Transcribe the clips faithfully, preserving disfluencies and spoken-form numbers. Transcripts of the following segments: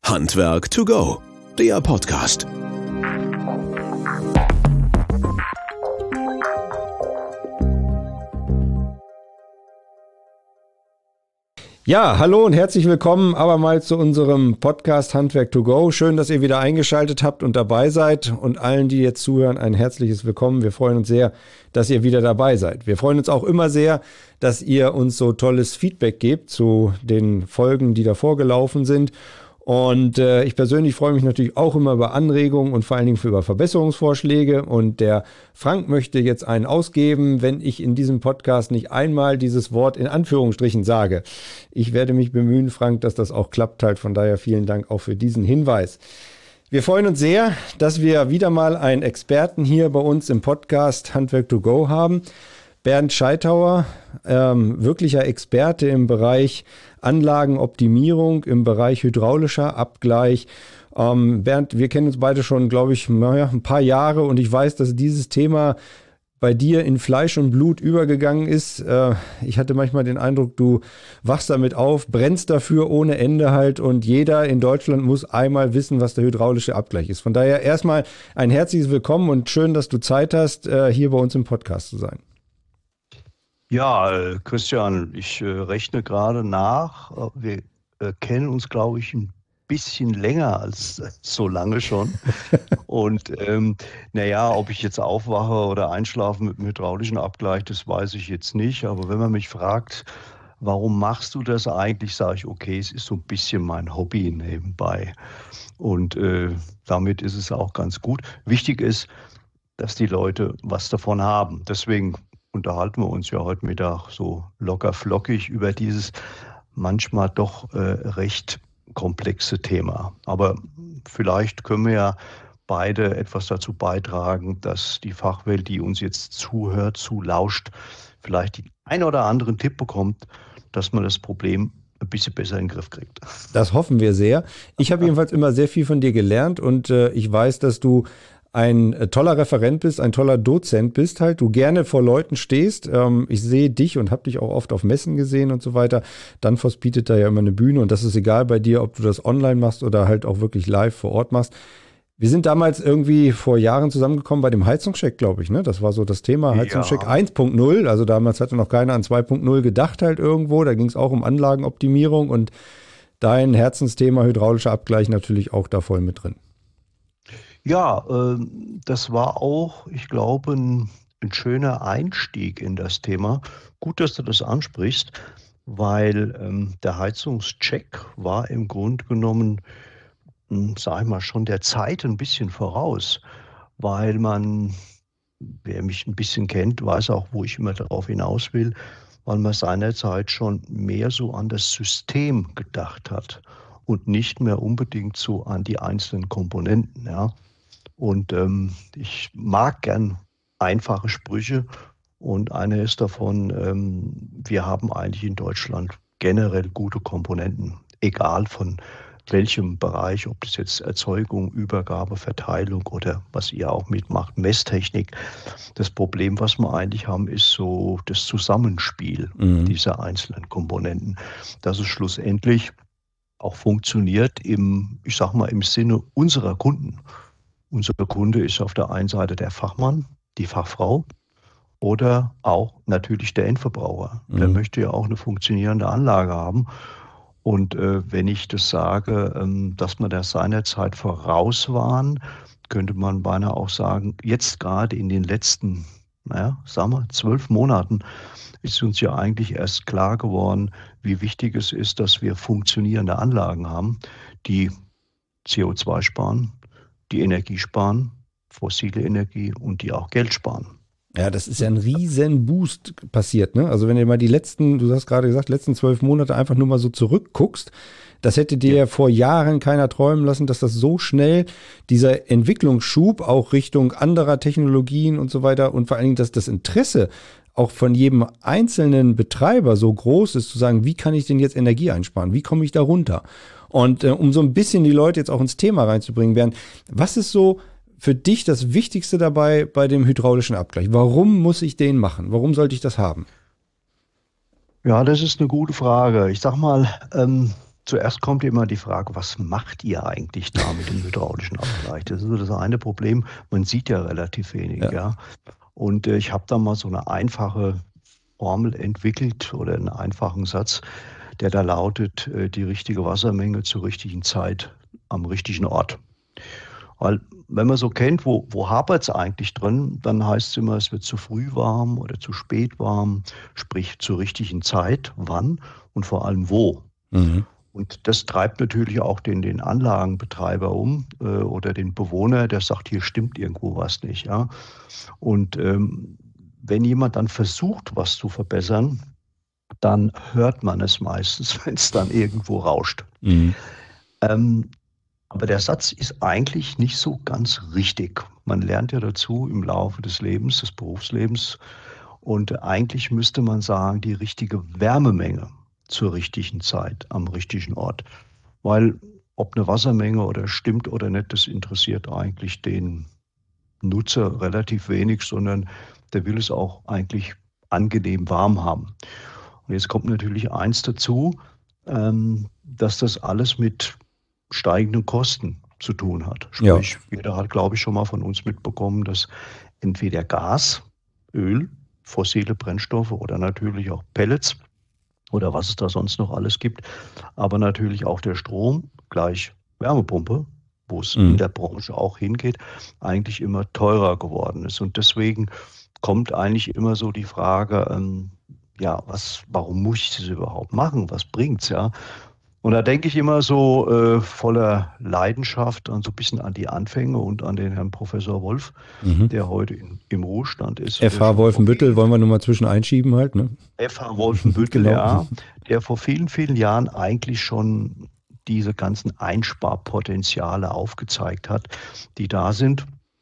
Handwerk to go, der Podcast. Ja, hallo und herzlich willkommen abermals zu unserem Podcast Handwerk to go. Schön, dass ihr wieder eingeschaltet habt und dabei seid, und allen, die jetzt zuhören, ein herzliches Willkommen. Wir freuen uns sehr, dass ihr wieder dabei seid. Wir freuen uns auch immer sehr, dass ihr uns so tolles Feedback gebt zu den Folgen, die davor gelaufen sind. Und äh, ich persönlich freue mich natürlich auch immer über Anregungen und vor allen Dingen über Verbesserungsvorschläge. Und der Frank möchte jetzt einen ausgeben, wenn ich in diesem Podcast nicht einmal dieses Wort in Anführungsstrichen sage. Ich werde mich bemühen, Frank, dass das auch klappt halt. Von daher vielen Dank auch für diesen Hinweis. Wir freuen uns sehr, dass wir wieder mal einen Experten hier bei uns im Podcast Handwerk to go haben. Bernd Scheithauer, ähm, wirklicher Experte im Bereich Anlagenoptimierung, im Bereich hydraulischer Abgleich. Ähm, Bernd, wir kennen uns beide schon, glaube ich, naja, ein paar Jahre, und ich weiß, dass dieses Thema bei dir in Fleisch und Blut übergegangen ist. Äh, ich hatte manchmal den Eindruck, du wachst damit auf, brennst dafür ohne Ende halt, und jeder in Deutschland muss einmal wissen, was der hydraulische Abgleich ist. Von daher erstmal ein herzliches Willkommen und schön, dass du Zeit hast, äh, hier bei uns im Podcast zu sein. Ja, äh, Christian, ich äh, rechne gerade nach. Wir äh, kennen uns, glaube ich, ein bisschen länger als äh, so lange schon. Und ähm, naja, ob ich jetzt aufwache oder einschlafe mit dem hydraulischen Abgleich, das weiß ich jetzt nicht. Aber wenn man mich fragt, warum machst du das eigentlich, sage ich, okay, es ist so ein bisschen mein Hobby nebenbei. Und äh, damit ist es auch ganz gut. Wichtig ist, dass die Leute was davon haben. Deswegen unterhalten wir uns ja heute Mittag so locker flockig über dieses manchmal doch äh, recht komplexe Thema. Aber vielleicht können wir ja beide etwas dazu beitragen, dass die Fachwelt, die uns jetzt zuhört, zulauscht, vielleicht den einen oder anderen Tipp bekommt, dass man das Problem ein bisschen besser in den Griff kriegt. Das hoffen wir sehr. Ich habe jedenfalls immer sehr viel von dir gelernt, und äh, ich weiß, dass du ein äh, toller Referent bist, ein toller Dozent bist halt, du gerne vor Leuten stehst. Ähm, ich sehe dich und habe dich auch oft auf Messen gesehen und so weiter. Danfoss bietet da ja immer eine Bühne, und das ist egal bei dir, ob du das online machst oder halt auch wirklich live vor Ort machst. Wir sind damals irgendwie vor Jahren zusammengekommen bei dem Heizungscheck, glaube ich, ne? Das war so das Thema, Heizungscheck ja. eins Punkt null. Also damals hatte noch keiner an zwei Punkt null gedacht halt irgendwo. Da ging es auch um Anlagenoptimierung, und dein Herzensthema hydraulischer Abgleich natürlich auch da voll mit drin. Ja, äh, das war auch, ich glaube, ein, ein schöner Einstieg in das Thema. Gut, dass du das ansprichst, weil ähm, der Heizungscheck war im Grunde genommen, sag ich mal, schon der Zeit ein bisschen voraus, weil man, wer mich ein bisschen kennt, weiß auch, wo ich immer darauf hinaus will, weil man seinerzeit schon mehr so an das System gedacht hat und nicht mehr unbedingt so an die einzelnen Komponenten, ja. Und ähm, ich mag gern einfache Sprüche, und eine ist davon, ähm, wir haben eigentlich in Deutschland generell gute Komponenten, egal von welchem Bereich, ob das jetzt Erzeugung, Übergabe, Verteilung oder was ihr auch mitmacht, Messtechnik. Das Problem, was wir eigentlich haben, ist so das Zusammenspiel mhm. dieser einzelnen Komponenten, dass es schlussendlich auch funktioniert im, ich sag mal, im Sinne unserer Kunden. Unser Kunde ist auf der einen Seite der Fachmann, die Fachfrau, oder auch natürlich der Endverbraucher. Mhm. Der möchte ja auch eine funktionierende Anlage haben. Und äh, wenn ich das sage, ähm, dass wir da seinerzeit voraus waren, könnte man beinahe auch sagen, jetzt gerade in den letzten, naja, sagen wir, zwölf Monaten ist uns ja eigentlich erst klar geworden, wie wichtig es ist, dass wir funktionierende Anlagen haben, die C O zwei sparen, die Energie sparen, fossile Energie, und die auch Geld sparen. Ja, das ist ja ein riesen Boost passiert, ne? Also wenn du mal die letzten, du hast gerade gesagt, letzten zwölf Monate einfach nur mal so zurückguckst, das hätte dir ja vor Jahren keiner träumen lassen, dass das so schnell, dieser Entwicklungsschub auch Richtung anderer Technologien und so weiter, und vor allen Dingen, dass das Interesse auch von jedem einzelnen Betreiber so groß ist, zu sagen, wie kann ich denn jetzt Energie einsparen? Wie komme ich da runter? Und äh, um so ein bisschen die Leute jetzt auch ins Thema reinzubringen, Bernd, was ist so für dich das Wichtigste dabei bei dem hydraulischen Abgleich? Warum muss ich den machen? Warum sollte ich das haben? Ja, das ist eine gute Frage. Ich sag mal, ähm, zuerst kommt immer die Frage, was macht ihr eigentlich da mit dem hydraulischen Abgleich? Das ist so das eine Problem, man sieht ja relativ wenig. Ja. Ja. Und äh, ich habe da mal so eine einfache Formel entwickelt oder einen einfachen Satz, der da lautet, äh, die richtige Wassermenge zur richtigen Zeit am richtigen Ort. Weil wenn man so kennt, wo, wo hapert es eigentlich drin, dann heißt es immer, es wird zu früh warm oder zu spät warm, sprich zur richtigen Zeit, wann und vor allem wo. Mhm. Und das treibt natürlich auch den, den Anlagenbetreiber um äh, oder den Bewohner, der sagt, hier stimmt irgendwo was nicht. Ja? Und ähm, wenn jemand dann versucht, was zu verbessern, dann hört man es meistens, wenn es dann irgendwo rauscht. Mhm. Ähm, aber der Satz ist eigentlich nicht so ganz richtig. Man lernt ja dazu im Laufe des Lebens, des Berufslebens. Und eigentlich müsste man sagen, die richtige Wärmemenge zur richtigen Zeit, am richtigen Ort. Weil ob eine Wassermenge oder stimmt oder nicht, das interessiert eigentlich den Nutzer relativ wenig, sondern der will es auch eigentlich angenehm warm haben. Und jetzt kommt natürlich eins dazu, ähm, dass das alles mit steigenden Kosten zu tun hat. Sprich, ja. Jeder hat, glaube ich, schon mal von uns mitbekommen, dass entweder Gas, Öl, fossile Brennstoffe oder natürlich auch Pellets oder was es da sonst noch alles gibt, aber natürlich auch der Strom gleich Wärmepumpe, wo es mhm. in der Branche auch hingeht, eigentlich immer teurer geworden ist. Und deswegen kommt eigentlich immer so die Frage, ähm, ja, was, warum muss ich das überhaupt machen? Was bringt's, ja? Und da denke ich immer so äh, voller Leidenschaft und so ein bisschen an die Anfänge und an den Herrn Professor Wolf, mhm. der heute in, im Ruhestand ist. F H Wolfenbüttel wollen wir nur mal zwischen einschieben halt, ne? F H Wolfenbüttel, genau. Ja, der vor vielen, vielen Jahren eigentlich schon diese ganzen Einsparpotenziale aufgezeigt hat, die da sind.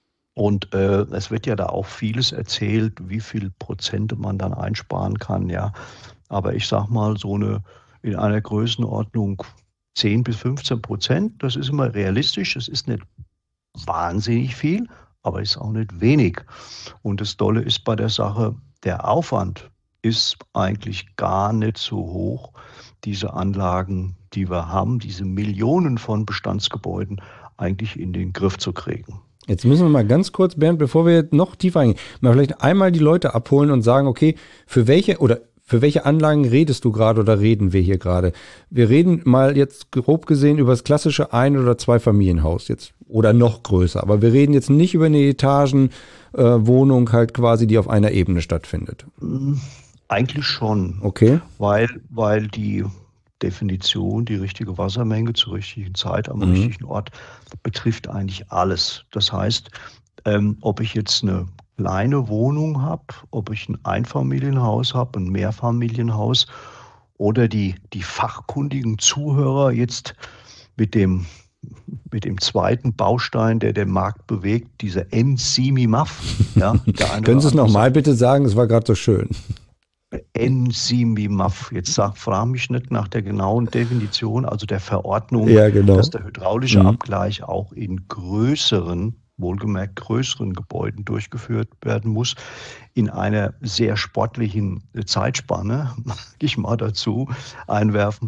Und äh, es wird ja da auch vieles erzählt, wie viel Prozente man dann einsparen kann, ja. Aber ich sag mal, so eine in einer Größenordnung zehn bis fünfzehn Prozent, das ist immer realistisch, das ist nicht wahnsinnig viel, aber ist auch nicht wenig. Und das Tolle ist bei der Sache, der Aufwand ist eigentlich gar nicht so hoch, diese Anlagen, die wir haben, diese Millionen von Bestandsgebäuden eigentlich in den Griff zu kriegen. Jetzt müssen wir mal ganz kurz, Bernd, bevor wir noch tiefer eingehen, mal vielleicht einmal die Leute abholen und sagen, okay, für welche oder für welche Anlagen redest du gerade oder reden wir hier gerade? Wir reden mal jetzt grob gesehen über das klassische Ein- oder Zweifamilienhaus jetzt oder noch größer, aber wir reden jetzt nicht über eine Etagenwohnung äh, halt quasi, die auf einer Ebene stattfindet. Eigentlich schon. Okay. Weil, weil die Definition, die richtige Wassermenge zur richtigen Zeit am mhm. richtigen Ort betrifft eigentlich alles. Das heißt, ähm, ob ich jetzt eine kleine Wohnung habe, ob ich ein Einfamilienhaus habe, ein Mehrfamilienhaus oder die, die fachkundigen Zuhörer jetzt mit dem, mit dem zweiten Baustein, der den Markt bewegt, diese N C M I M A F. Ja, Können Sie es nochmal bitte sagen? Es war gerade so schön. N C M I M A F. Jetzt sag, frage mich nicht nach der genauen Definition, also der Verordnung, ja, genau. dass der hydraulische mhm. Abgleich auch in größeren wohlgemerkt größeren Gebäuden durchgeführt werden muss, in einer sehr sportlichen Zeitspanne, mag ich mal dazu einwerfen.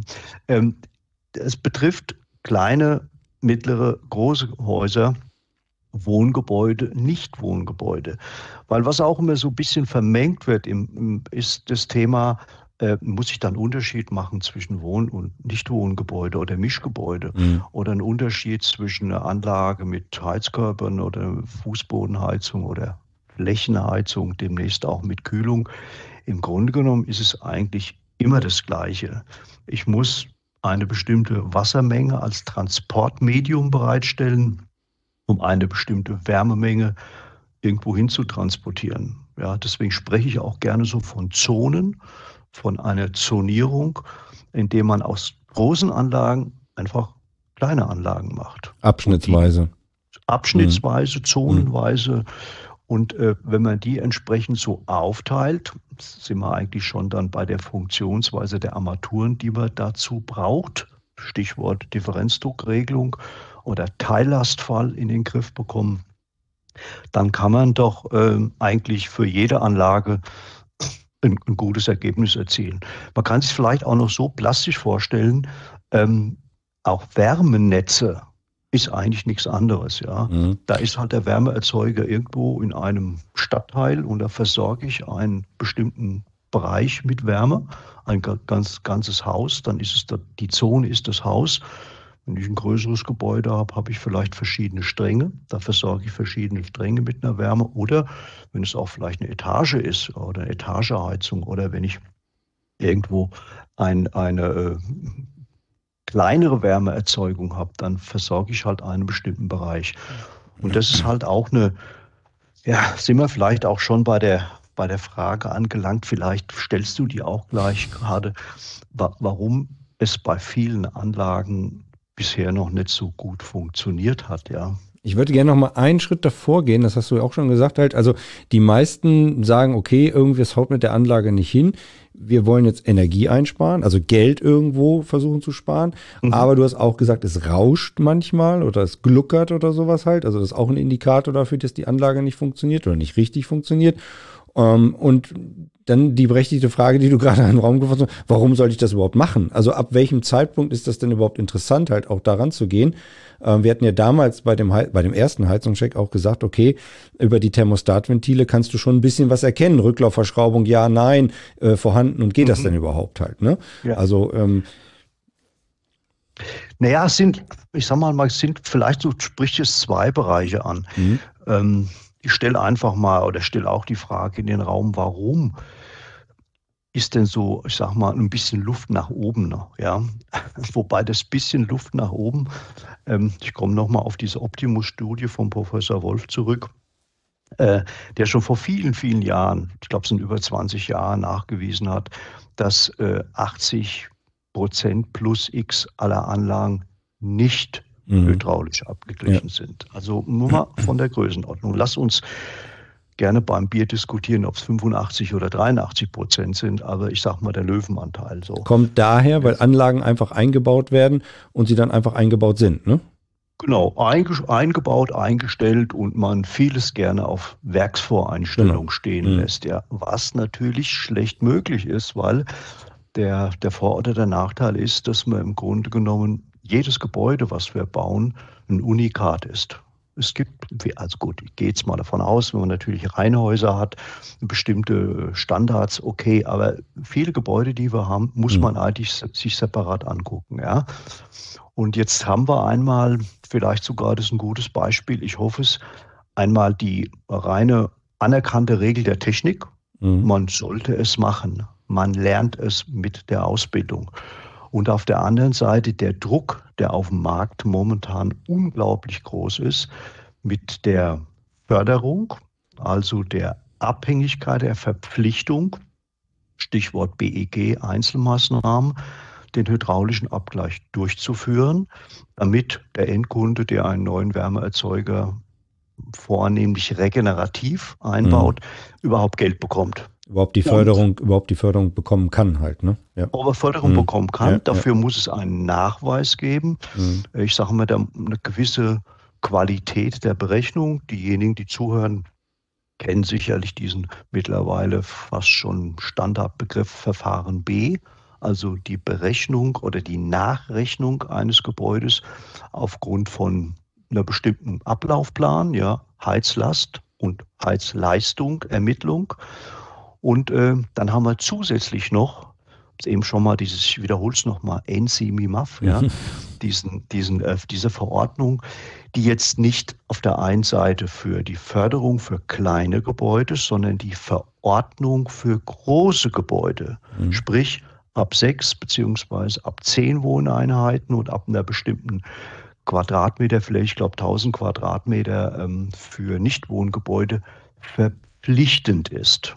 Es betrifft kleine, mittlere, große Häuser, Wohngebäude, Nicht-Wohngebäude. Weil was auch immer so ein bisschen vermengt wird, ist das Thema, Äh, muss ich dann einen Unterschied machen zwischen Wohn- und Nichtwohngebäude oder Mischgebäude mhm. oder einen Unterschied zwischen einer Anlage mit Heizkörpern oder Fußbodenheizung oder Flächenheizung, demnächst auch mit Kühlung. Im Grunde genommen ist es eigentlich immer das Gleiche. Ich muss eine bestimmte Wassermenge als Transportmedium bereitstellen, um eine bestimmte Wärmemenge irgendwo hin zu transportieren. Ja, deswegen spreche ich auch gerne so von Zonen, von einer Zonierung, indem man aus großen Anlagen einfach kleine Anlagen macht. Abschnittsweise. Abschnittsweise, mhm. zonenweise. Und äh, wenn man die entsprechend so aufteilt, sind wir eigentlich schon dann bei der Funktionsweise der Armaturen, die man dazu braucht. Stichwort Differenzdruckregelung oder Teillastfall in den Griff bekommen. Dann kann man doch äh, eigentlich für jede Anlage ein, ein gutes Ergebnis erzielen. Man kann sich vielleicht auch noch so plastisch vorstellen, ähm, auch Wärmenetze ist eigentlich nichts anderes. Ja. Mhm. Da ist halt der Wärmeerzeuger irgendwo in einem Stadtteil und da versorge ich einen bestimmten Bereich mit Wärme, ein ganz, ganzes Haus, dann ist es da, die Zone ist das Haus. Wenn ich ein größeres Gebäude habe, habe ich vielleicht verschiedene Stränge. Da versorge ich verschiedene Stränge mit einer Wärme. Oder wenn es auch vielleicht eine Etage ist oder eine Etageheizung oder wenn ich irgendwo ein, eine äh, kleinere Wärmeerzeugung habe, dann versorge ich halt einen bestimmten Bereich. Und das ist halt auch eine, ja, sind wir vielleicht auch schon bei der, bei der Frage angelangt, vielleicht stellst du die auch gleich gerade, wa- warum es bei vielen Anlagen bisher noch nicht so gut funktioniert hat, ja. Ich würde gerne noch mal einen Schritt davor gehen, das hast du ja auch schon gesagt halt. Also die meisten sagen, okay, irgendwie es haut mit der Anlage nicht hin. Wir wollen jetzt Energie einsparen, also Geld irgendwo versuchen zu sparen. Mhm. Aber du hast auch gesagt, es rauscht manchmal oder es gluckert oder sowas halt. Also das ist auch ein Indikator dafür, dass die Anlage nicht funktioniert oder nicht richtig funktioniert. Um, und dann die berechtigte Frage, die du gerade in den Raum geworfen hast, warum sollte ich das überhaupt machen? Also ab welchem Zeitpunkt ist das denn überhaupt interessant, halt auch daran zu gehen? Ähm, wir hatten ja damals bei dem, bei dem ersten Heizungscheck auch gesagt, okay, über die Thermostatventile kannst du schon ein bisschen was erkennen. Rücklaufverschraubung, ja, nein, äh, vorhanden und geht mhm. das denn überhaupt halt? Ne? Ja. Also ähm, Naja, es sind, ich sag mal, es sind vielleicht so, spricht es zwei Bereiche an. Mhm. Ähm, Ich stelle einfach mal oder stelle auch die Frage in den Raum, warum ist denn so, ich sag mal, ein bisschen Luft nach oben noch, ja? Wobei das bisschen Luft nach oben, ähm, ich komme nochmal auf diese Optimus-Studie von Professor Wolf zurück, äh, der schon vor vielen, vielen Jahren, ich glaube es sind über zwanzig Jahre, nachgewiesen hat, dass äh, achtzig Prozent plus X aller Anlagen nicht Mhm. hydraulisch abgeglichen ja. sind. Also nur mal von der Größenordnung. Lass uns gerne beim Bier diskutieren, ob es fünfundachtzig oder dreiundachtzig Prozent sind, aber ich sag mal der Löwenanteil so. Kommt daher, weil Anlagen einfach eingebaut werden und sie dann einfach eingebaut sind, ne? Genau, einge- eingebaut, eingestellt und man vieles gerne auf Werksvoreinstellung genau. stehen mhm. lässt, ja. Was natürlich schlecht möglich ist, weil der, der Vor- oder der Nachteil ist, dass man im Grunde genommen jedes Gebäude, was wir bauen, ein Unikat ist. Es gibt, also gut, ich gehe jetzt mal davon aus, wenn man natürlich Reihenhäuser hat, bestimmte Standards, okay, aber viele Gebäude, die wir haben, muss man eigentlich sich separat angucken, ja. Und jetzt haben wir einmal, vielleicht sogar, das ist ein gutes Beispiel, ich hoffe es, einmal die reine anerkannte Regel der Technik. Mhm. Man sollte es machen. Man lernt es mit der Ausbildung. Und auf der anderen Seite der Druck, der auf dem Markt momentan unglaublich groß ist, mit der Förderung, also der Abhängigkeit, der Verpflichtung, Stichwort B E G-Einzelmaßnahmen, den hydraulischen Abgleich durchzuführen, damit der Endkunde, der einen neuen Wärmeerzeuger vornehmlich regenerativ einbaut, mhm. überhaupt Geld bekommt. Überhaupt die Förderung, und, überhaupt die Förderung bekommen kann halt, ne? Ja. Aber Förderung mhm. bekommen kann, ja, dafür ja. muss es einen Nachweis geben. Mhm. Ich sage mal, eine gewisse Qualität der Berechnung. Diejenigen, die zuhören, kennen sicherlich diesen mittlerweile fast schon Standardbegriff Verfahren B, also die Berechnung oder die Nachrechnung eines Gebäudes aufgrund von einer bestimmten Ablaufplan, ja, Heizlast und Heizleistung, Ermittlung. Und äh, dann haben wir zusätzlich noch, eben schon mal dieses, ich wiederhole es nochmal, N C M I M A F, ja, diesen, diesen, äh, diese Verordnung, die jetzt nicht auf der einen Seite für die Förderung für kleine Gebäude, sondern die Verordnung für große Gebäude, mhm. sprich ab sechs beziehungsweise ab zehn Wohneinheiten und ab einer bestimmten Quadratmeterfläche, ich glaube tausend Quadratmeter ähm, für Nichtwohngebäude verpflichtend ist.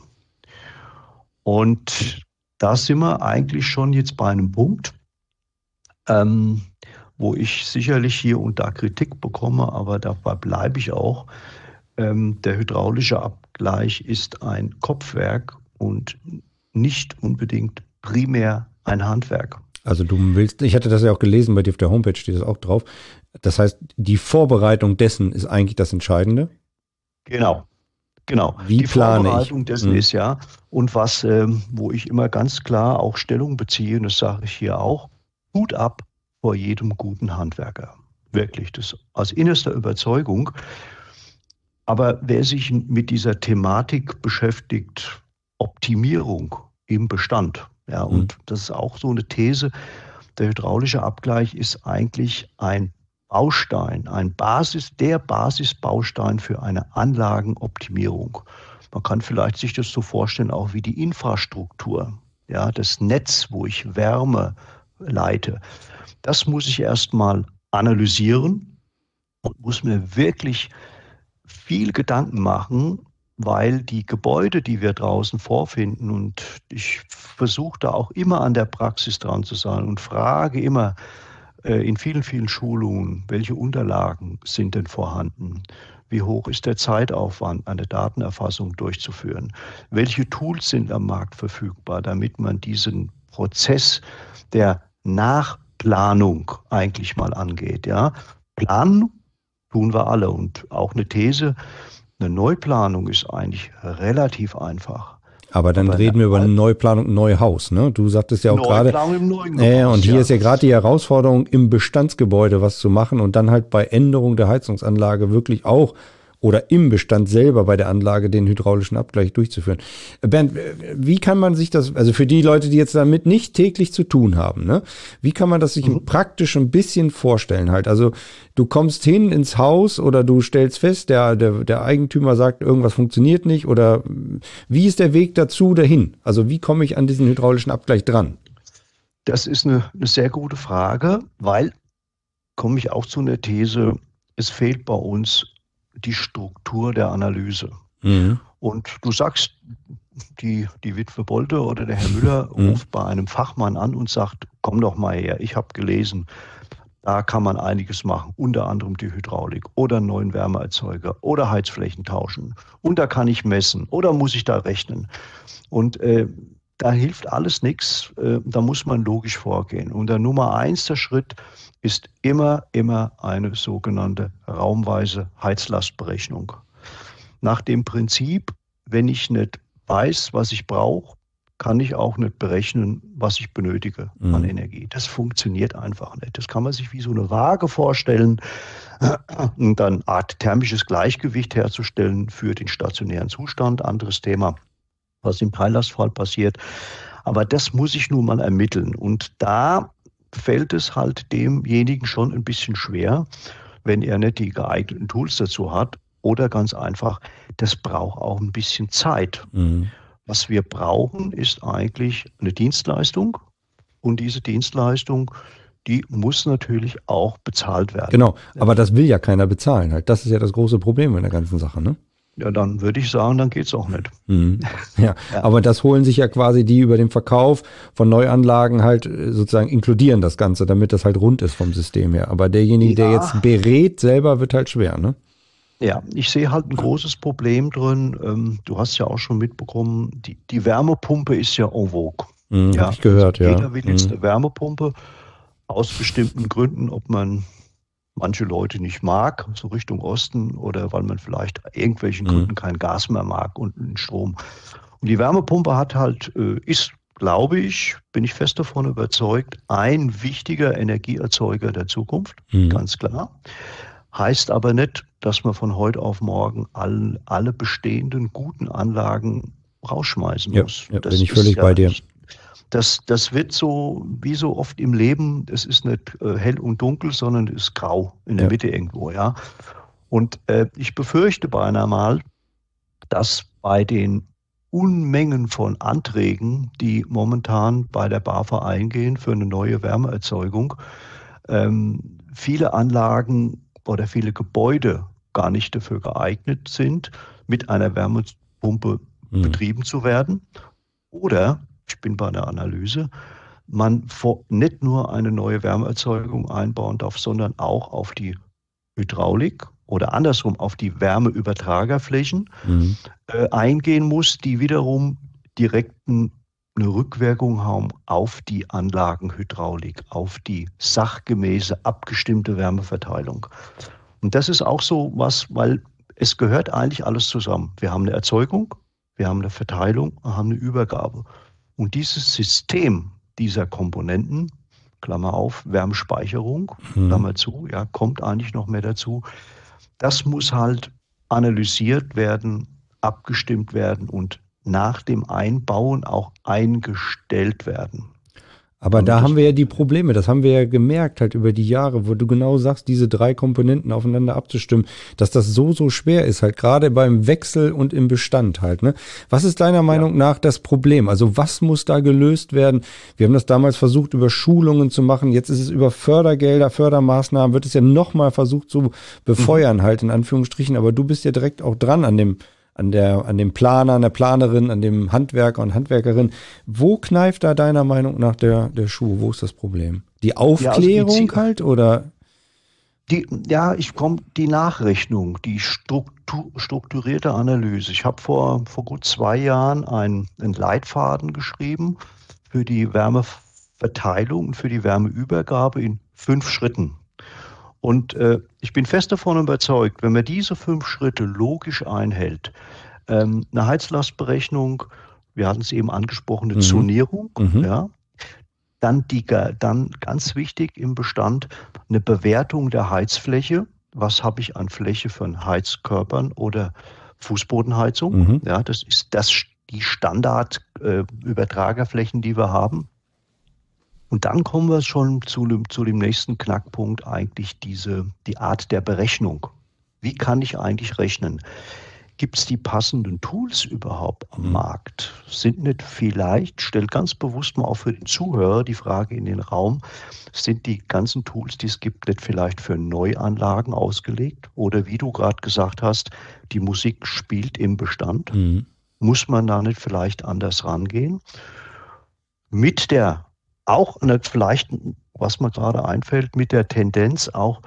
Und da sind wir eigentlich schon jetzt bei einem Punkt, ähm, wo ich sicherlich hier und da Kritik bekomme, aber dabei bleibe ich auch. Ähm, der hydraulische Abgleich ist ein Kopfwerk und nicht unbedingt primär ein Handwerk. Also du willst, ich hatte das ja auch gelesen, bei dir auf der Homepage steht das auch drauf. Das heißt, die Vorbereitung dessen ist eigentlich das Entscheidende? Genau. Genau, Wie die plane ich? Vorbereitung dessen Mhm. ist ja, und was, ähm, wo ich immer ganz klar auch Stellung beziehe, und das sage ich hier auch, Hut ab vor jedem guten Handwerker. Wirklich, das aus innerster Überzeugung. Aber wer sich mit dieser Thematik beschäftigt, Optimierung im Bestand, ja, Mhm. und das ist auch so eine These, der hydraulische Abgleich ist eigentlich ein Baustein, ein Basis, der Basisbaustein für eine Anlagenoptimierung. Man kann vielleicht sich das so vorstellen, auch wie die Infrastruktur, ja, das Netz, wo ich Wärme leite. Das muss ich erst mal analysieren und muss mir wirklich viel Gedanken machen, weil die Gebäude, die wir draußen vorfinden, und ich versuche da auch immer an der Praxis dran zu sein und frage immer äh, in vielen, vielen Schulungen, welche Unterlagen sind denn vorhanden? Wie hoch ist der Zeitaufwand, eine Datenerfassung durchzuführen? Welche Tools sind am Markt verfügbar, damit man diesen Prozess der Nachplanung eigentlich mal angeht? Ja? Planen tun wir alle, und auch eine These, eine Neuplanung ist eigentlich relativ einfach. Aber dann Aber eine reden wir über eine Al Neuplanung, ein Neuhaus, ne? Du sagtest ja auch gerade, Neuplanung im neuen äh, und Gehaus, hier ja. ist ja gerade die Herausforderung, im Bestandsgebäude was zu machen und dann halt bei Änderung der Heizungsanlage wirklich auch oder im Bestand selber bei der Anlage den hydraulischen Abgleich durchzuführen. Äh, Bernd, äh, wie kann man sich das, also für die Leute, die jetzt damit nicht täglich zu tun haben, ne? Wie kann man das sich Mhm. praktisch ein bisschen vorstellen halt? Also du kommst hin ins Haus oder du stellst fest, der, der, der Eigentümer sagt, irgendwas funktioniert nicht, oder wie ist der Weg dazu dahin? Also wie komme ich an diesen hydraulischen Abgleich dran? Das ist eine 'ne sehr gute Frage, weil, komme ich auch zu 'ner These, es fehlt bei uns die Struktur der Analyse. Mhm. Und du sagst, die die Witwe Bolte oder der Herr Müller Mhm. ruft bei einem Fachmann an und sagt: „Komm doch mal her, ich habe gelesen, da kann man einiges machen, unter anderem die Hydraulik oder 'n neuen Wärmeerzeuger oder Heizflächen tauschen. Und da kann ich messen oder muss ich da rechnen?“ Und, äh, da hilft alles nix, äh, da muss man logisch vorgehen. Und der Nummer eins der Schritt ist immer, immer eine sogenannte raumweise Heizlastberechnung. Nach dem Prinzip, wenn ich nicht weiß, was ich brauche, kann ich auch nicht berechnen, was ich benötige an Mhm. Energie. Das funktioniert einfach nicht. Das kann man sich wie so eine Waage vorstellen, und dann eine Art thermisches Gleichgewicht herzustellen für den stationären Zustand. Anderes Thema, was im Teillastfall passiert. Aber das muss ich nun mal ermitteln. Und da fällt es halt demjenigen schon ein bisschen schwer, wenn er nicht die geeigneten Tools dazu hat, oder ganz einfach, das braucht auch ein bisschen Zeit. Mhm. Was wir brauchen, ist eigentlich eine Dienstleistung, und diese Dienstleistung, die muss natürlich auch bezahlt werden. Genau, aber das will ja keiner bezahlen halt. Das ist ja das große Problem in der ganzen Sache, ne? Ja, dann würde ich sagen, dann geht's auch nicht. Mhm. Ja, Ja. aber das holen sich ja quasi die über den Verkauf von Neuanlagen halt äh, sozusagen inkludieren das Ganze, damit das halt rund ist vom System her. Aber derjenige, der Ja. jetzt berät, selber wird halt schwer, ne? Ja, ich sehe halt ein großes Problem drin. Ähm, du hast ja auch schon mitbekommen, die die Wärmepumpe ist ja en vogue. Mhm, habe Ja, ich also gehört, ja. jeder will jetzt Mhm. eine Wärmepumpe aus bestimmten Gründen, ob man manche Leute nicht mag, so Richtung Osten, oder weil man vielleicht aus irgendwelchen Mhm. Gründen kein Gas mehr mag und 'n Strom. Und die Wärmepumpe hat halt äh, ist, glaube ich, bin ich fest davon überzeugt, ein wichtiger Energieerzeuger der Zukunft, Mhm. ganz klar. Heißt aber nicht, dass man von heute auf morgen all alle bestehenden guten Anlagen rausschmeißen Ja, muss. ja, bin Das ich ist völlig ja bei dir. nicht, das das wird so wie so oft im Leben, es ist nicht, äh, hell und dunkel, sondern es ist grau in der Ja. Mitte irgendwo, ja. Und, äh, ich befürchte beinahe mal, dass bei den Unmengen von Anträgen, die momentan bei der BAFA eingehen für eine neue Wärmeerzeugung, ähm, viele Anlagen oder viele Gebäude gar nicht dafür geeignet sind, mit einer Wärmepumpe Mhm. betrieben zu werden. Oder, ich bin bei der Analyse, man vor nicht nur eine neue Wärmeerzeugung einbauen darf, sondern auch auf die Hydraulik oder andersrum auf die Wärmeübertragerflächen Mhm. äh, eingehen muss, die wiederum direkt 'n 'ne Rückwirkung haben auf die Anlagenhydraulik, auf die sachgemäße abgestimmte Wärmeverteilung. Und das ist auch so was, weil es gehört eigentlich alles zusammen. Wir haben eine Erzeugung, wir haben eine Verteilung, wir haben eine Übergabe. Und dieses System dieser Komponenten, Klammer auf, Wärmespeicherung, Mhm. Klammer zu, ja, kommt eigentlich noch mehr dazu, das muss halt analysiert werden, abgestimmt werden und nach dem Einbauen auch eingestellt werden. Aber Und da das- haben wir ja die Probleme, das haben wir ja gemerkt halt über die Jahre, wo du genau sagst, diese drei Komponenten aufeinander abzustimmen, dass das so, so schwer ist, halt gerade beim Wechsel und im Bestand halt. Ne? Was ist deiner Meinung nach das Problem? Also was muss da gelöst werden? Wir haben das damals versucht, über Schulungen zu machen, jetzt ist es über Fördergelder, Fördermaßnahmen, wird es ja nochmal versucht zu befeuern halt in Anführungsstrichen, aber du bist ja direkt auch dran an dem an der, an dem Planer, an der Planerin, an dem Handwerker und Handwerkerin. Wo kneift da deiner Meinung nach der, der Schuh? Wo ist das Problem? Die Aufklärung Ja, also die- halt oder? Die, ja, ich komme die Nachrechnung, die Struktur, strukturierte Analyse. Ich habe vor, vor gut zwei Jahren einen, einen Leitfaden geschrieben für die Wärmeverteilung und für die Wärmeübergabe in fünf Schritten. Und äh, ich bin fest davon überzeugt, wenn man diese fünf Schritte logisch einhält, ähm, eine Heizlastberechnung, wir hatten es eben angesprochen, eine Mhm. Zonierung, Mhm. ja, dann, die, dann ganz wichtig im Bestand eine Bewertung der Heizfläche. Was habe ich an Fläche von Heizkörpern oder Fußbodenheizung? Mhm. Ja, das ist das, die Standard-Übertragerflächen, die wir haben. Und dann kommen wir schon zu dem, zu dem nächsten Knackpunkt, eigentlich diese, die Art der Berechnung. Wie kann ich eigentlich rechnen? Gibt es die passenden Tools überhaupt am Mhm. Markt? Sind nicht vielleicht, stell ganz bewusst mal auch für den Zuhörer die Frage in den Raum, sind die ganzen Tools, die es gibt, nicht vielleicht für Neuanlagen ausgelegt? Oder wie du gerade gesagt hast, die Musik spielt im Bestand. Mhm. Muss man da nicht vielleicht anders rangehen? Mit der, auch nicht vielleicht, was mir gerade einfällt, mit der Tendenz auch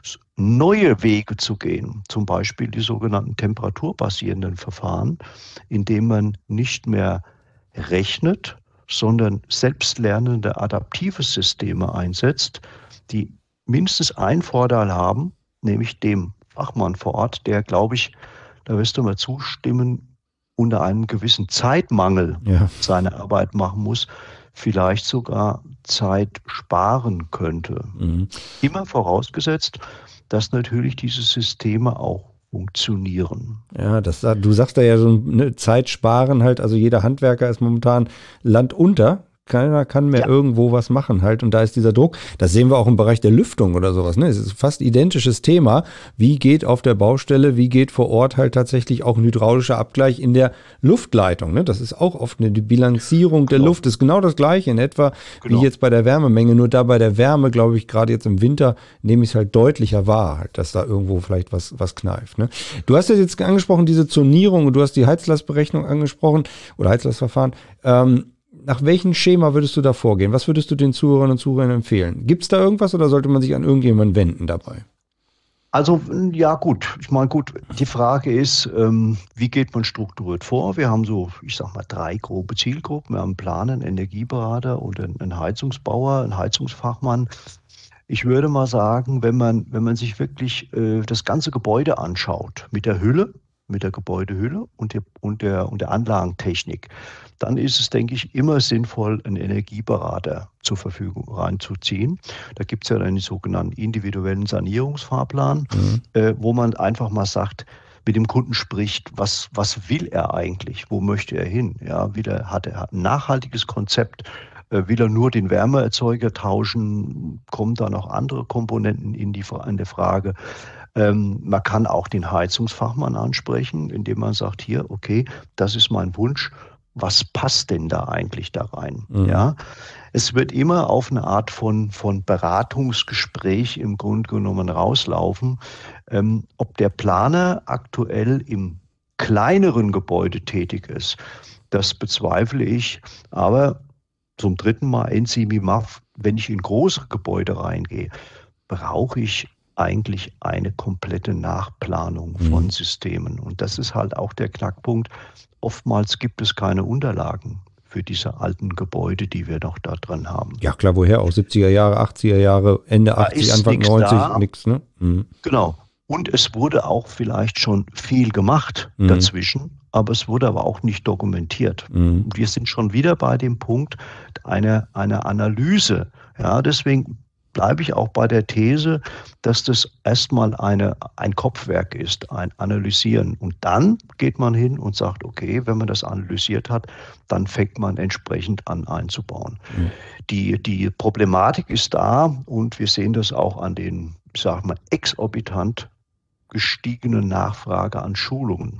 neue Wege zu gehen, zum Beispiel die sogenannten temperaturbasierenden Verfahren, indem man nicht mehr rechnet, sondern selbstlernende adaptive Systeme einsetzt, die mindestens einen Vorteil haben, nämlich dem Fachmann vor Ort, der, glaube ich, da wirst du mir zustimmen, unter einem gewissen Zeitmangel Ja. seine Arbeit machen muss, vielleicht sogar Zeit sparen könnte. Mhm. Immer vorausgesetzt, dass natürlich diese Systeme auch funktionieren. Ja, das, du sagst da ja so eine Zeit sparen halt, also jeder Handwerker ist momentan landunter. Keiner kann mehr Ja. irgendwo was machen halt und da ist dieser Druck. Das sehen wir auch im Bereich der Lüftung oder sowas. Ne? Es ist fast identisches Thema. Wie geht auf der Baustelle, wie geht vor Ort halt tatsächlich auch ein hydraulischer Abgleich in der Luftleitung. Ne? Das ist auch oft eine die Bilanzierung der Genau. Luft. Ist genau das Gleiche in etwa Genau. wie jetzt bei der Wärmemenge. Nur da bei der Wärme, glaube ich, gerade jetzt im Winter nehme ich es halt deutlicher wahr, halt, dass da irgendwo vielleicht was, was kneift. Ne? Du hast ja jetzt angesprochen, diese Zonierung und du hast die Heizlastberechnung angesprochen oder Heizlastverfahren. Ähm, Nach welchem Schema würdest du da vorgehen? Was würdest du den Zuhörern und Zuhörern empfehlen? Gibt es da irgendwas oder sollte man sich an irgendjemanden wenden dabei? Also ja gut, ich meine gut, die Frage ist, ähm, wie geht man strukturiert vor? Wir haben so, ich sag mal, drei grobe Zielgruppen. Wir haben einen Planer, einen Energieberater und einen, einen Heizungsbauer, einen Heizungsfachmann. Ich würde mal sagen, wenn man, wenn man sich wirklich äh, das ganze Gebäude anschaut, mit der Hülle, mit der Gebäudehülle und der, und der, und der Anlagentechnik, dann ist es, denke ich, immer sinnvoll, einen Energieberater zur Verfügung reinzuziehen. Da gibt es ja einen sogenannten individuellen Sanierungsfahrplan, Mhm. äh, wo man einfach mal sagt, mit dem Kunden spricht, was, was will er eigentlich, wo möchte er hin? Ja, will er, hat er ein nachhaltiges Konzept? Äh, will er nur den Wärmeerzeuger tauschen? Kommen da noch andere Komponenten in die, in die Frage? Ähm, man kann auch den Heizungsfachmann ansprechen, indem man sagt, hier, okay, das ist mein Wunsch. Was passt denn da eigentlich da rein? Mhm. Ja, es wird immer auf eine Art von, von Beratungsgespräch im Grunde genommen rauslaufen. Ähm, ob der Planer aktuell im kleineren Gebäude tätig ist, das bezweifle ich. Aber zum dritten Mal N C M I M A F, wenn ich in große Gebäude reingehe, brauche ich eigentlich eine komplette Nachplanung von Mhm. Systemen. Und das ist halt auch der Knackpunkt. Oftmals gibt es keine Unterlagen für diese alten Gebäude, die wir noch da drin haben. Ja, klar, woher auch? siebziger Jahre, achtziger Jahre, Ende Da achtzig, ist Anfang nix neunzig, da. nix, ne? Mhm. Genau. Und es wurde auch vielleicht schon viel gemacht Mhm. dazwischen, aber es wurde aber auch nicht dokumentiert. Mhm. Wir sind schon wieder bei dem Punkt einer, einer Analyse. Ja, deswegen bleibe ich auch bei der These, dass das erstmal eine, ein Kopfwerk ist, ein Analysieren. Und dann geht man hin und sagt, okay, wenn man das analysiert hat, dann fängt man entsprechend an einzubauen. Mhm. Die, die Problematik ist da und wir sehen das auch an den, ich sag mal, exorbitant gestiegenen Nachfrage an Schulungen.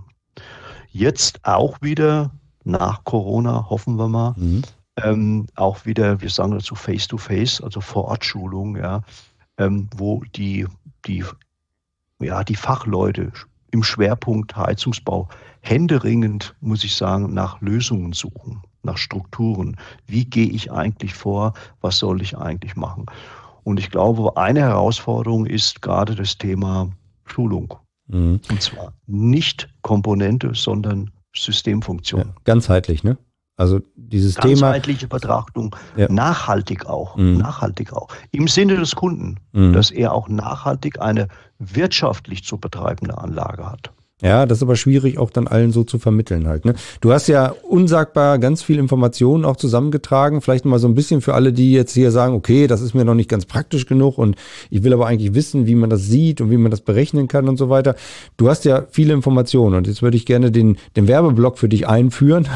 Jetzt auch wieder nach Corona, hoffen wir mal, Mhm. ähm, auch wieder, wir sagen dazu Face-to-Face, also Vor-Ort-Schulung, ja, ähm, wo die, die, ja, die Fachleute im Schwerpunkt Heizungsbau händeringend, muss ich sagen, nach Lösungen suchen, nach Strukturen. Wie gehe ich eigentlich vor? Was soll ich eigentlich machen? Und ich glaube, eine Herausforderung ist gerade das Thema Schulung. Mhm. Und zwar nicht Komponente, sondern Systemfunktion. Ja, ganzheitlich, ne? Also dieses Thema. Ganzheitliche Betrachtung, Ja. nachhaltig auch, Mhm. nachhaltig auch. Im Sinne des Kunden, Mhm. dass er auch nachhaltig eine wirtschaftlich zu betreibende Anlage hat. Ja, das ist aber schwierig auch dann allen so zu vermitteln halt. Ne? Du hast ja unsagbar ganz viel Informationen auch zusammengetragen. Vielleicht mal so ein bisschen für alle, die jetzt hier sagen, okay, das ist mir noch nicht ganz praktisch genug und ich will aber eigentlich wissen, wie man das sieht und wie man das berechnen kann und so weiter. Du hast ja viele Informationen und jetzt würde ich gerne den, den Werbeblock für dich einführen.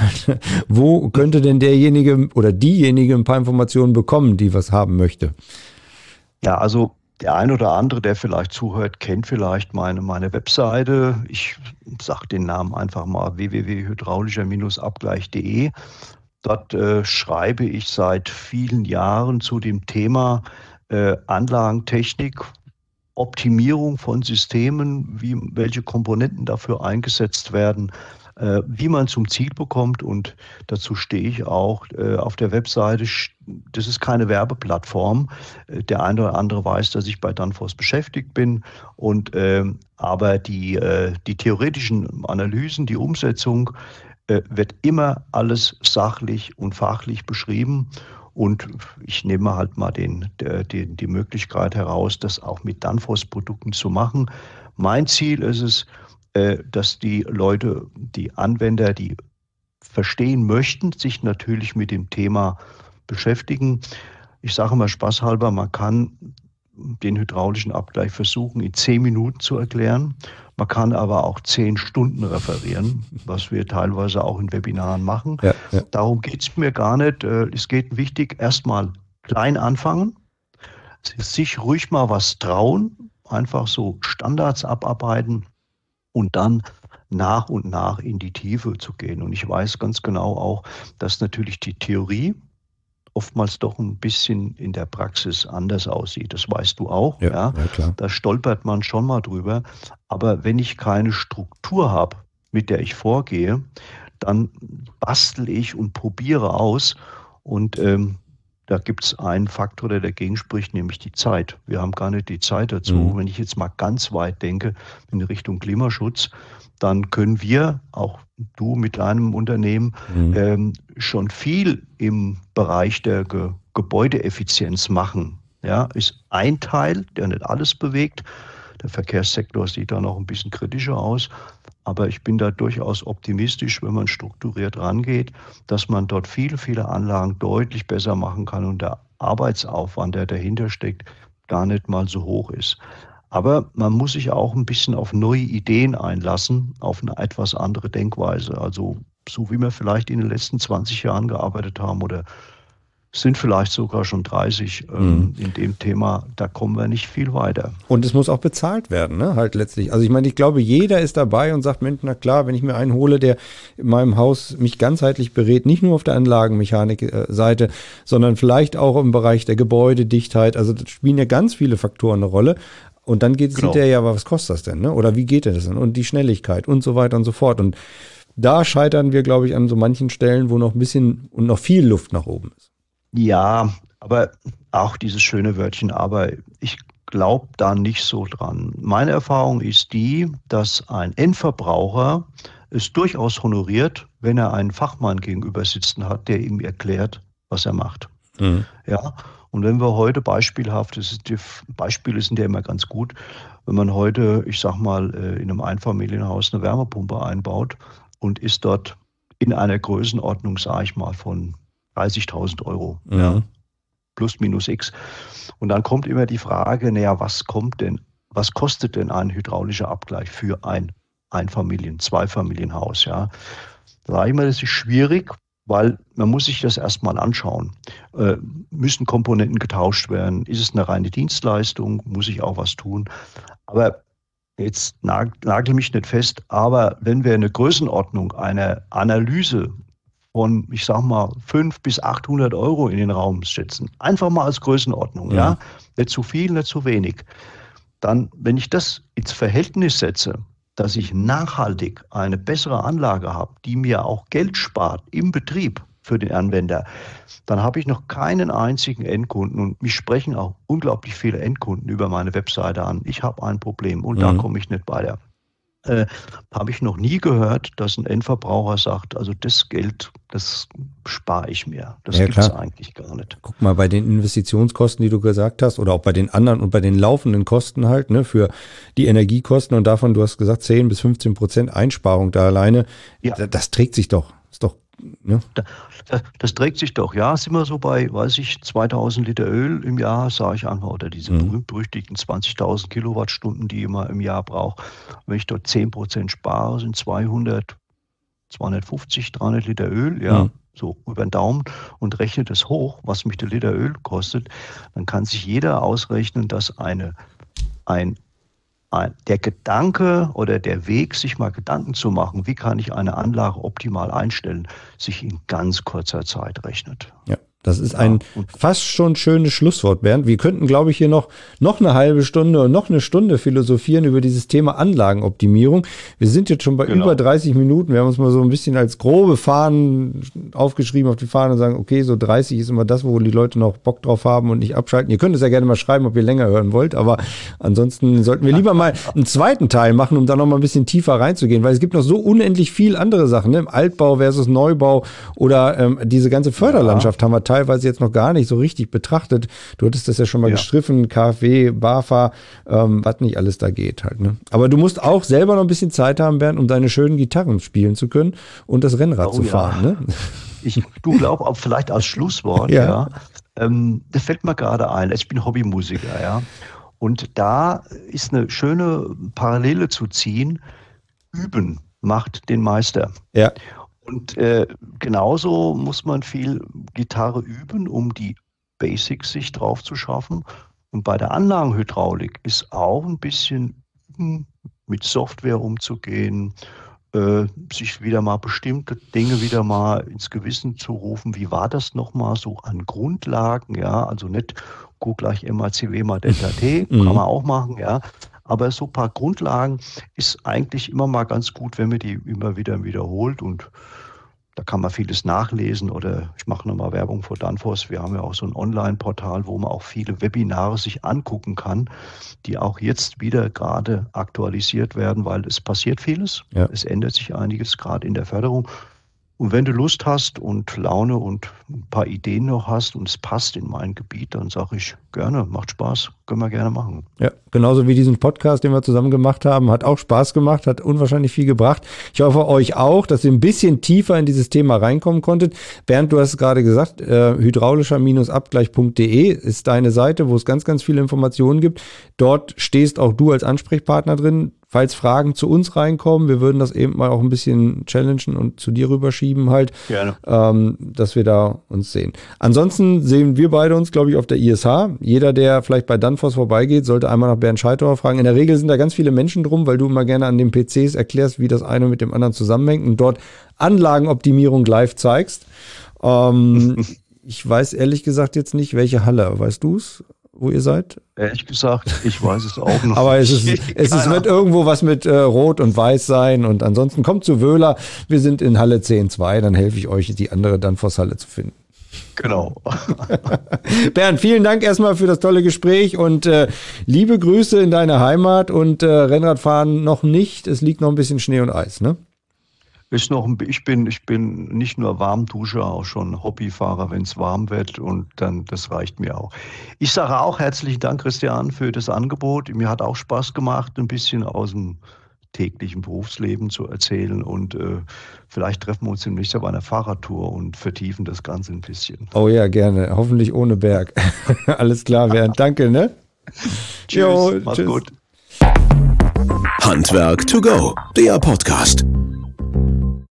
Wo könnte denn derjenige oder diejenige ein paar Informationen bekommen, die was haben möchte? Ja, also der ein oder andere, der vielleicht zuhört, kennt vielleicht meine, meine Webseite. Ich sage den Namen einfach mal w w w punkt hydraulischer Abgleich punkt de. Dort äh, schreibe ich seit vielen Jahren zu dem Thema äh, Anlagentechnik, Optimierung von Systemen, wie, welche Komponenten dafür eingesetzt werden, äh, wie man zum Ziel bekommt. Und dazu stehe ich auch äh, auf der Webseite. Das ist keine Werbeplattform. Der eine oder andere weiß, dass ich bei Danfoss beschäftigt bin. Und, äh, aber die, äh, die theoretischen Analysen, die Umsetzung, äh, wird immer alles sachlich und fachlich beschrieben. Und ich nehme halt mal den, der, den, die Möglichkeit heraus, das auch mit Danfoss-Produkten zu machen. Mein Ziel ist es, äh, dass die Leute, die Anwender, die verstehen möchten, sich natürlich mit dem Thema beschäftigen. Ich sage mal spaßhalber, man kann den hydraulischen Abgleich versuchen, in zehn Minuten zu erklären. Man kann aber auch zehn Stunden referieren, was wir teilweise auch in Webinaren machen. Ja, ja. Darum geht es mir gar nicht. Es geht wichtig, erstmal klein anfangen, sich ruhig mal was trauen, einfach so Standards abarbeiten und dann nach und nach in die Tiefe zu gehen. Und ich weiß ganz genau auch, dass natürlich die Theorie oftmals doch ein bisschen in der Praxis anders aussieht. Das weißt du auch. Ja, Ja, ja, klar. Da stolpert man schon mal drüber. Aber wenn ich keine Struktur habe, mit der ich vorgehe, dann bastel ich und probiere aus. Und ähm, da gibt es einen Faktor, der dagegen spricht, nämlich die Zeit. Wir haben gar nicht die Zeit dazu. Mhm. Wenn ich jetzt mal ganz weit denke in Richtung Klimaschutz, dann können wir, auch du mit deinem Unternehmen, Mhm. ähm, schon viel im Bereich der Ge- Gebäudeeffizienz machen. Ja, ist ein Teil, der nicht alles bewegt. Der Verkehrssektor sieht da noch ein bisschen kritischer aus. Aber ich bin da durchaus optimistisch, wenn man strukturiert rangeht, dass man dort viele, viele Anlagen deutlich besser machen kann und der Arbeitsaufwand, der dahinter steckt, gar nicht mal so hoch ist. Aber man muss sich auch ein bisschen auf neue Ideen einlassen, auf eine etwas andere Denkweise. Also so wie wir vielleicht in den letzten zwanzig Jahren gearbeitet haben oder sind vielleicht sogar schon dreißig ähm, in dem Thema, da kommen wir nicht viel weiter. Und es muss auch bezahlt werden, ne? Halt letztlich. Also ich meine, ich glaube, jeder ist dabei und sagt, Mensch, na klar, wenn ich mir einen hole, der in meinem Haus mich ganzheitlich berät, nicht nur auf der Anlagenmechanik-Seite, sondern vielleicht auch im Bereich der Gebäudedichtheit. Also das spielen ja ganz viele Faktoren eine Rolle. Und dann geht es Genau. hinterher, ja, aber was kostet das denn, ne? Oder wie geht das denn? Und die Schnelligkeit und so weiter und so fort. Und da scheitern wir, glaube ich, an so manchen Stellen, wo noch ein bisschen und noch viel Luft nach oben ist. Ja, aber auch dieses schöne Wörtchen, aber ich glaube da nicht so dran. Meine Erfahrung ist die, dass ein Endverbraucher es durchaus honoriert, wenn er einen Fachmann gegenüber sitzen hat, der ihm erklärt, was er macht. Mhm. Ja, und wenn wir heute beispielhaft, das ist die Beispiele sind ja immer ganz gut, wenn man heute, ich sag mal, in einem Einfamilienhaus eine Wärmepumpe einbaut und ist dort in einer Größenordnung, sage ich mal, von dreißigtausend Euro. Mhm. Ja, plus minus X. Und dann kommt immer die Frage, naja, was kommt denn, was kostet denn ein hydraulischer Abgleich für ein Einfamilien-, Zweifamilienhaus? Ja, da sage ich mal, das ist schwierig, weil man muss sich das erstmal anschauen. Äh, müssen Komponenten getauscht werden? Ist es eine reine Dienstleistung? Muss ich auch was tun? Aber jetzt nagel mich nicht fest, aber wenn wir eine Größenordnung, eine Analyse von, ich sag mal, fünfhundert bis achthundert Euro in den Raum setzen, einfach mal als Größenordnung, ja, ja? Nicht zu viel, nicht zu wenig, dann, wenn ich das ins Verhältnis setze, dass ich nachhaltig eine bessere Anlage habe, die mir auch Geld spart im Betrieb für den Anwender, dann habe ich noch keinen einzigen Endkunden, und mich sprechen auch unglaublich viele Endkunden über meine Webseite an. Ich habe ein Problem und mhm. da komme ich nicht weiter. Äh, habe ich noch nie gehört, dass ein Endverbraucher sagt, also das Geld, das spare ich mir. Das ja, gibt es eigentlich gar nicht. Guck mal, bei den Investitionskosten, die du gesagt hast, oder auch bei den anderen und bei den laufenden Kosten halt, ne, für die Energiekosten und davon, du hast gesagt, zehn bis fünfzehn Prozent Einsparung da alleine, ja. das, das trägt sich doch. Ist doch, ne? Das, das, das trägt sich doch, ja. Sind wir so bei, weiß ich, zweitausend Liter Öl im Jahr, sage ich einfach, oder diese mhm. berühmt-berüchtigten zwanzigtausend Kilowattstunden, die man im Jahr braucht. Wenn ich dort zehn Prozent spare, sind zweihundert, zweihundertfünfzig, dreihundert Liter Öl, ja, mhm. so über den Daumen, und rechnet es hoch, was mich der Liter Öl kostet, dann kann sich jeder ausrechnen, dass eine, ein der Gedanke oder der Weg, sich mal Gedanken zu machen, wie kann ich eine Anlage optimal einstellen, sich in ganz kurzer Zeit rechnet. Ja, das ist ein ja, fast schon schönes Schlusswort, Bernd. Wir könnten, glaube ich, hier noch, noch eine halbe Stunde und noch eine Stunde philosophieren über dieses Thema Anlagenoptimierung. Wir sind jetzt schon bei genau. über dreißig Minuten. Wir haben uns mal so ein bisschen als grobe Fahnen aufgeschrieben auf die Fahnen und sagen, okay, so dreißig ist immer das, wo die Leute noch Bock drauf haben und nicht abschalten. Ihr könnt es ja gerne mal schreiben, ob ihr länger hören wollt, aber ansonsten sollten wir lieber mal einen zweiten Teil machen, um da noch mal ein bisschen tiefer reinzugehen, weil es gibt noch so unendlich viel andere Sachen, ne? Altbau versus Neubau oder ähm, diese ganze Förderlandschaft ja. haben wir teilweise jetzt noch gar nicht so richtig betrachtet. Du hattest das ja schon mal ja. gestriffen, KfW, BAFA, ähm, was nicht alles da geht halt. Ne? Aber du musst auch selber noch ein bisschen Zeit haben, Bernd, um deine schönen Gitarren spielen zu können und das Rennrad oh, zu fahren. Ja. Ne? Ich, du glaubst auch vielleicht als Schlusswort, ja, ja ähm, das fällt mir gerade ein. Ich bin Hobbymusiker, ja. Und da ist eine schöne Parallele zu ziehen. Üben macht den Meister. Ja. Und äh, genauso muss man viel Gitarre üben, um die Basics sich drauf zu schaffen. Und bei der Anlagenhydraulik ist auch ein bisschen üben, mit Software umzugehen, äh, sich wieder mal bestimmte Dinge wieder mal ins Gewissen zu rufen. Wie war das nochmal so an Grundlagen? Ja, also nicht Q gleich M A C W mal Delta T, kann man auch machen, ja. Aber so ein paar Grundlagen ist eigentlich immer mal ganz gut, wenn man die immer wieder wiederholt, und da kann man vieles nachlesen. Oder ich mache nochmal Werbung für Danfoss. Wir haben ja auch so ein Online-Portal, wo man auch viele Webinare sich angucken kann, die auch jetzt wieder gerade aktualisiert werden, weil es passiert vieles. Ja. Es ändert sich einiges, gerade in der Förderung. Und wenn du Lust hast und Laune und ein paar Ideen noch hast und es passt in mein Gebiet, dann sage ich gerne, macht Spaß, können wir gerne machen. Ja, genauso wie diesen Podcast, den wir zusammen gemacht haben, hat auch Spaß gemacht, hat unwahrscheinlich viel gebracht. Ich hoffe euch auch, dass ihr ein bisschen tiefer in dieses Thema reinkommen konntet. Bernd, du hast es gerade gesagt, äh, hydraulischer Abgleich punkt de ist deine Seite, wo es ganz, ganz viele Informationen gibt. Dort stehst auch du als Ansprechpartner drin. Falls Fragen zu uns reinkommen, wir würden das eben mal auch ein bisschen challengen und zu dir rüberschieben halt, ähm, dass wir da uns sehen. Ansonsten sehen wir beide uns, glaube ich, auf der I S H. Jeder, der vielleicht bei Danfoss vorbeigeht, sollte einmal nach Bernd Scheithauer fragen. In der Regel sind da ganz viele Menschen drum, weil du immer gerne an den P Cs erklärst, wie das eine mit dem anderen zusammenhängt und dort Anlagenoptimierung live zeigst. Ähm, ich weiß ehrlich gesagt jetzt nicht, welche Halle, weißt du es? Wo ihr seid? Ehrlich gesagt, ich weiß es auch noch. Aber es, ist, es ist, wird irgendwo was mit äh, Rot und Weiß sein, und ansonsten kommt zu Wöhler. Wir sind in Halle zehn zwei, dann helfe ich euch, die andere Danfoss-Halle zu finden. Genau. Bernd, vielen Dank erstmal für das tolle Gespräch und äh, liebe Grüße in deine Heimat, und äh, Rennradfahren noch nicht. Es liegt noch ein bisschen Schnee und Eis, ne? Ist noch ein, ich bin, ich bin nicht nur Warmduscher, auch schon Hobbyfahrer, wenn es warm wird, und dann, das reicht mir auch. Ich sage auch herzlichen Dank, Christian, für das Angebot. Mir hat auch Spaß gemacht, ein bisschen aus dem täglichen Berufsleben zu erzählen, und äh, vielleicht treffen wir uns demnächst auf einer Fahrradtour und vertiefen das Ganze ein bisschen. Oh ja, gerne. Hoffentlich ohne Berg. Alles klar, Bernd. Danke, ne? Tschüss, jo, mach's tschüss. Gut. Handwerk to go, der Podcast.